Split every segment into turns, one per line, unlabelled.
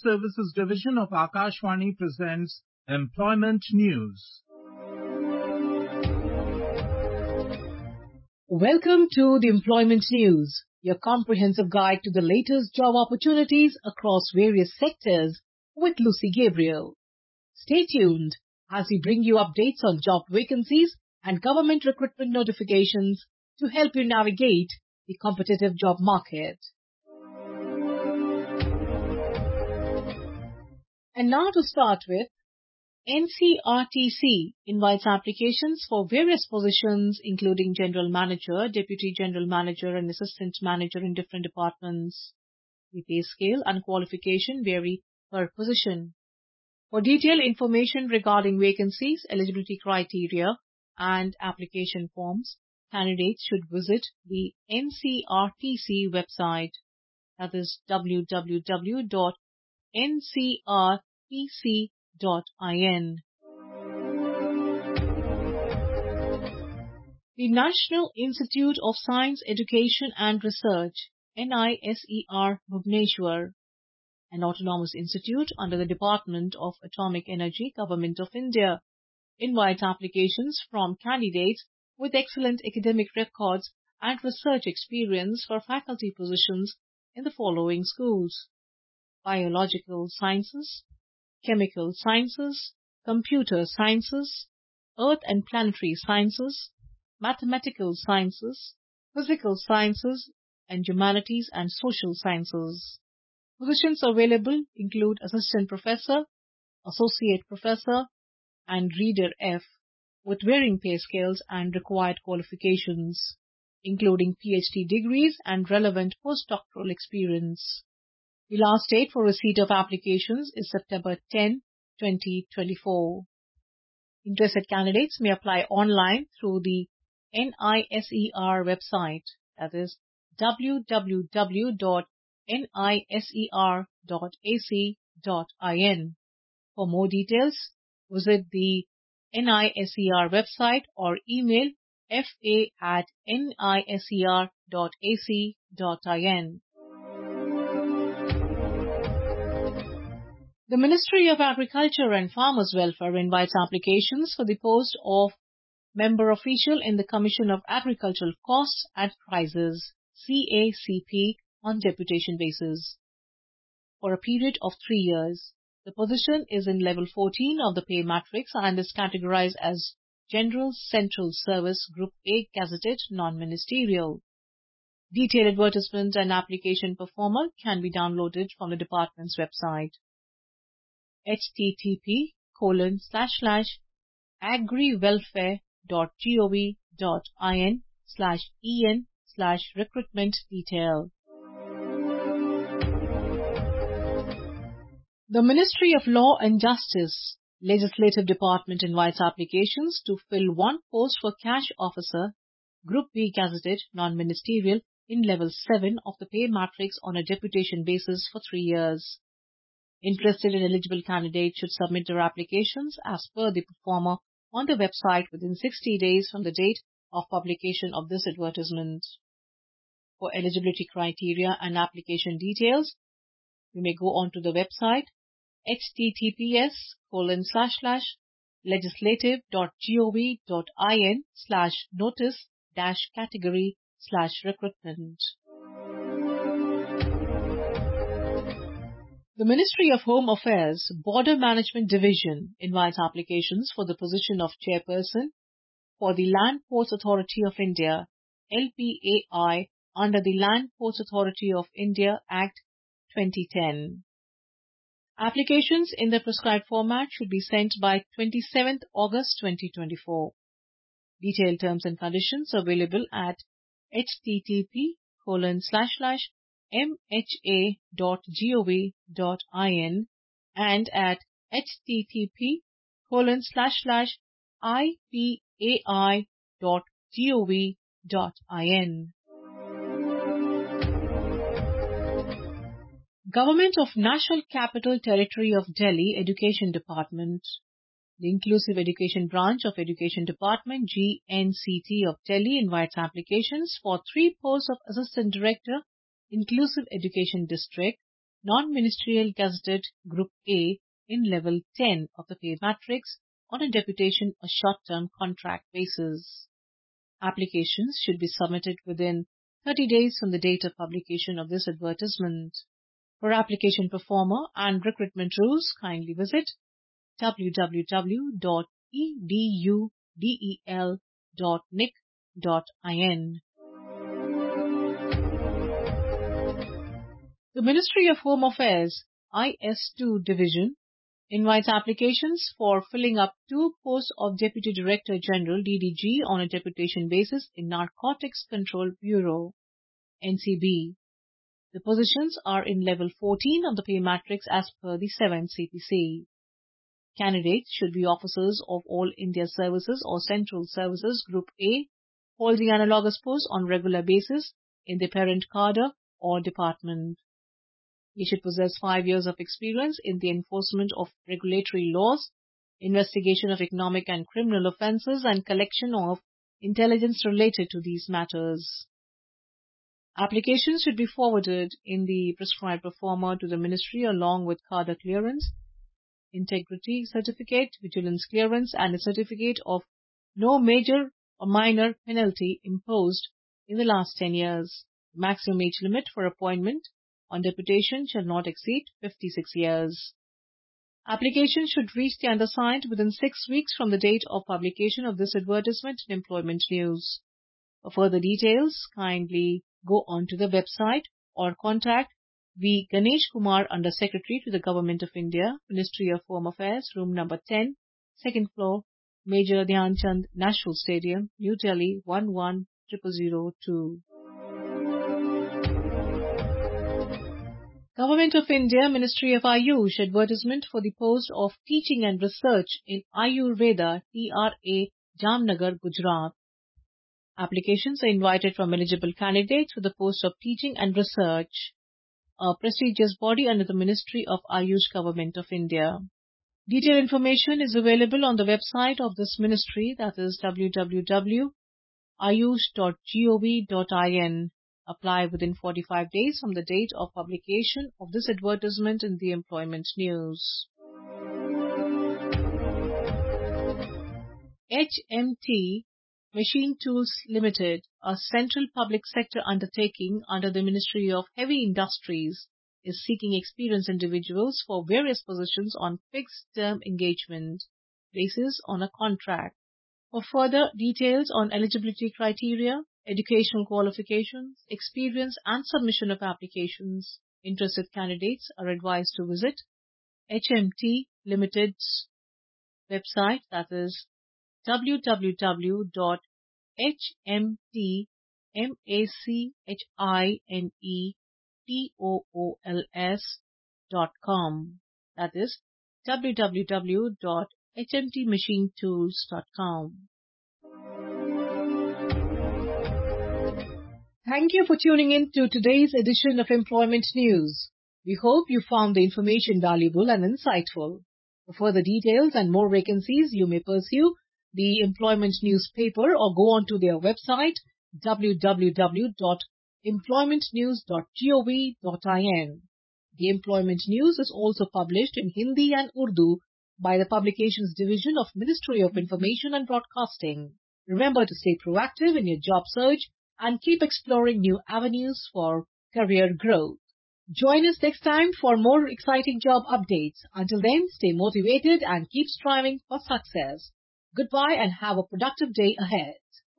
Services Division of Akashvani presents Employment News.
Welcome to the Employment News, your comprehensive guide to the latest job opportunities across various sectors with Lucy Gabriel. Stay tuned as we bring you updates on job vacancies and government recruitment notifications to help you navigate the competitive job market. And now to start with, NCRTC invites applications for various positions including General Manager, Deputy General Manager and Assistant Manager in different departments. The pay scale and qualification vary per position. For detailed information regarding vacancies, eligibility criteria and application forms, candidates should visit the NCRTC website. That is www.ncrtc.in. The National Institute of Science Education and Research, NISER Bhubaneswar, an autonomous institute under the Department of Atomic Energy, Government of India, invites applications from candidates with excellent academic records and research experience for faculty positions in the following schools: Biological Sciences, Chemical Sciences, Computer Sciences, Earth and Planetary Sciences, Mathematical Sciences, Physical Sciences, and Humanities and Social Sciences. Positions available include Assistant Professor, Associate Professor, and Reader F, with varying pay scales and required qualifications, including PhD degrees and relevant postdoctoral experience. The last date for receipt of applications is September 10, 2024. Interested candidates may apply online through the NISER website, that is www.niser.ac.in. For more details, visit the NISER website or email fa@niser.ac.in. The Ministry of Agriculture and Farmers Welfare invites applications for the post of Member Official in the Commission of Agricultural Costs and Prices, CACP, on deputation basis, for a period of 3 years. The position is in level 14 of the pay matrix and is categorized as General Central Service Group A Gazetted Non-Ministerial. Detailed advertisement and application performer can be downloaded from the department's website. http://agriwelfare.gov.in/en/recruitment detail. The Ministry of Law and Justice Legislative Department invites applications to fill one post for Cash Officer, Group B Gazetted Non-Ministerial in Level 7 of the pay matrix on a deputation basis for 3 years. Interested and eligible candidates should submit their applications as per the performer on the website within 60 days from the date of publication of this advertisement. For eligibility criteria and application details, you may go on to the website https://legislative.gov.in/notice-category/recruitment. The Ministry of Home Affairs Border Management Division invites applications for the position of chairperson for the Land Ports Authority of India, LPAI, under the Land Ports Authority of India Act 2010. Applications in the prescribed format should be sent by 27th August 2024. Detailed terms and conditions available at http://mha.gov.in and at http://ipai.gov.in. Government of National Capital Territory of Delhi Education Department. The Inclusive Education Branch of Education Department, GNCT of Delhi, invites applications for 3 posts of Assistant Director, Inclusive Education District, non-ministerial gazetted Group A in level 10 of the pay matrix on a deputation or short-term contract basis. Applications should be submitted within 30 days from the date of publication of this advertisement. For application performer and recruitment rules, kindly visit www.edudel.nic.in. The Ministry of Home Affairs IS2 Division invites applications for filling up 2 posts of Deputy Director General DDG on a deputation basis in Narcotics Control Bureau NCB. The positions are in level 14 of the pay matrix as per the 7th CPC. Candidates should be officers of All India Services or Central Services Group A, holding analogous posts on regular basis in the parent cadre or department. They should possess 5 years of experience in the enforcement of regulatory laws, investigation of economic and criminal offences, and collection of intelligence related to these matters. Applications should be forwarded in the prescribed format to the Ministry along with cadre clearance, integrity certificate, vigilance clearance, and a certificate of no major or minor penalty imposed in the last 10 years. The maximum age limit for appointment on deputation shall not exceed 56 years. Applications should reach the undersigned within 6 weeks from the date of publication of this advertisement in Employment News. For further details, kindly go on to the website or contact V. Ganesh Kumar, Under Secretary to the Government of India, Ministry of Home Affairs, room number 10, second floor, Major Dhyan Chand National Stadium, New Delhi 11002. Government of India, Ministry of Ayush, advertisement for the post of Teaching and Research in Ayurveda, TRA, Jamnagar, Gujarat. Applications are invited from eligible candidates for the post of Teaching and Research, a prestigious body under the Ministry of Ayush, Government of India. Detailed information is available on the website of this ministry, that is www.ayush.gov.in. Apply within 45 days from the date of publication of this advertisement in the Employment News. HMT Machine Tools Limited, a central public sector undertaking under the Ministry of Heavy Industries, is seeking experienced individuals for various positions on fixed-term engagement basis on a contract. For further details on eligibility criteria, educational qualifications, experience and submission of applications, interested candidates are advised to visit HMT Limited's website, that is www.hmtmachinetools.com, that is www.hmtmachinetools.com. Thank you for tuning in to today's edition of Employment News. We hope you found the information valuable and insightful. For further details and more vacancies, you may pursue the Employment newspaper or go on to their website www.employmentnews.gov.in. The Employment News is also published in Hindi and Urdu by the Publications Division of Ministry of Information and Broadcasting. Remember to stay proactive in your job search and keep exploring new avenues for career growth. Join us next time for more exciting job updates. Until then, stay motivated and keep striving for success. Goodbye and have a productive day ahead.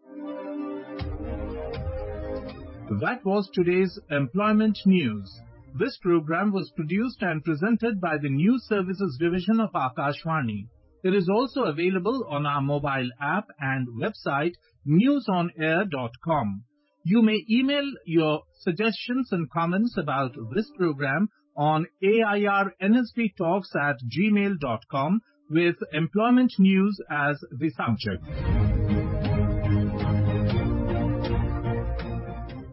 That was today's Employment News. This program was produced and presented by the News Services Division of Akashvani. It is also available on our mobile app and website newsonair.com. You may email your suggestions and comments about this program on airnsdtalks@gmail.com with Employment News as the subject.